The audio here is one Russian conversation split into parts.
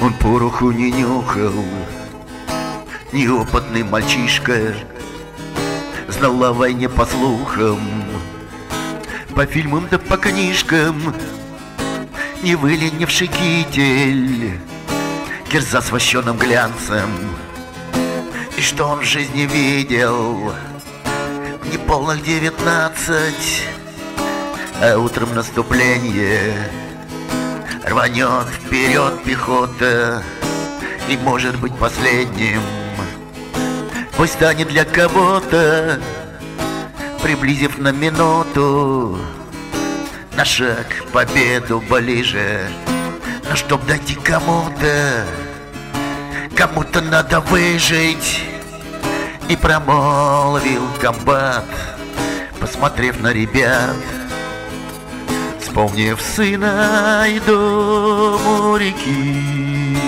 Он пороху не нюхал, неопытный мальчишка, знал о войне по слухам, по фильмам да по книжкам. Не выленивший китель, кирза с вощеным глянцем. И что он в жизни видел? Неполных 19, а утром наступление. Рванет вперед пехота, и может быть последним. Пусть станет для кого-то, приблизив на минуту, на шаг к победу ближе. Но чтоб дойти кому-то, кому-то надо выжить. И промолвил комбат, посмотрев на ребят, вспомнив сына и дом у реки.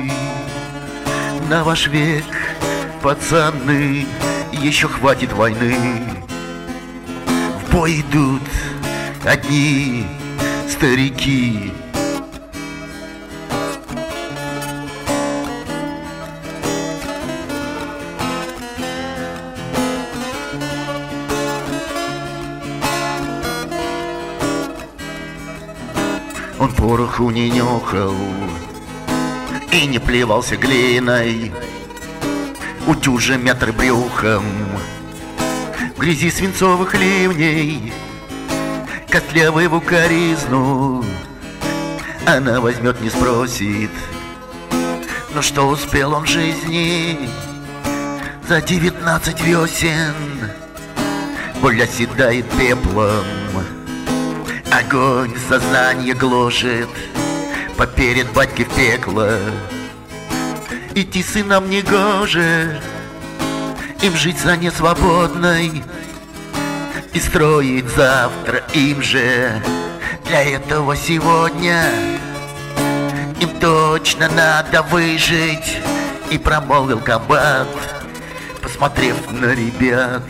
На ваш век, пацаны, еще хватит войны. В бой идут одни старики. Он пороху не нюхал и не плевался глиной, утюжа метр брюхом в грязи свинцовых ливней. Костлявый в укоризну она возьмет, не спросит. Но что успел он в жизни за 19 весен? Боль оседает пеплом, огонь сознание гложет, поперед батьки в пекло. Идти сынам не гоже, им жить за несвободной, и строить завтра им же. Для этого сегодня им точно надо выжить. И промолвил комбат, посмотрев на ребят,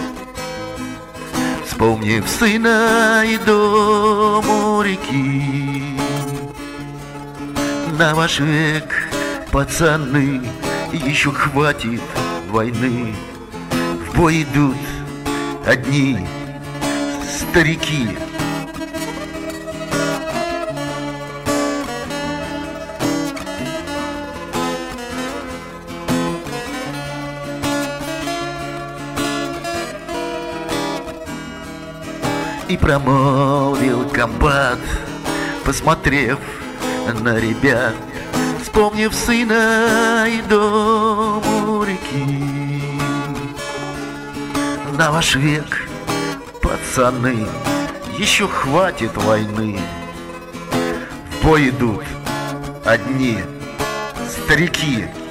вспомнив сына и дом у реки. На ваш век, пацаны, еще хватит войны. В бой идут одни старики. И промолвил комбат, посмотрев на ребят, вспомнив сына и дом у реки. На ваш век, пацаны, еще хватит войны. В бой идут одни старики.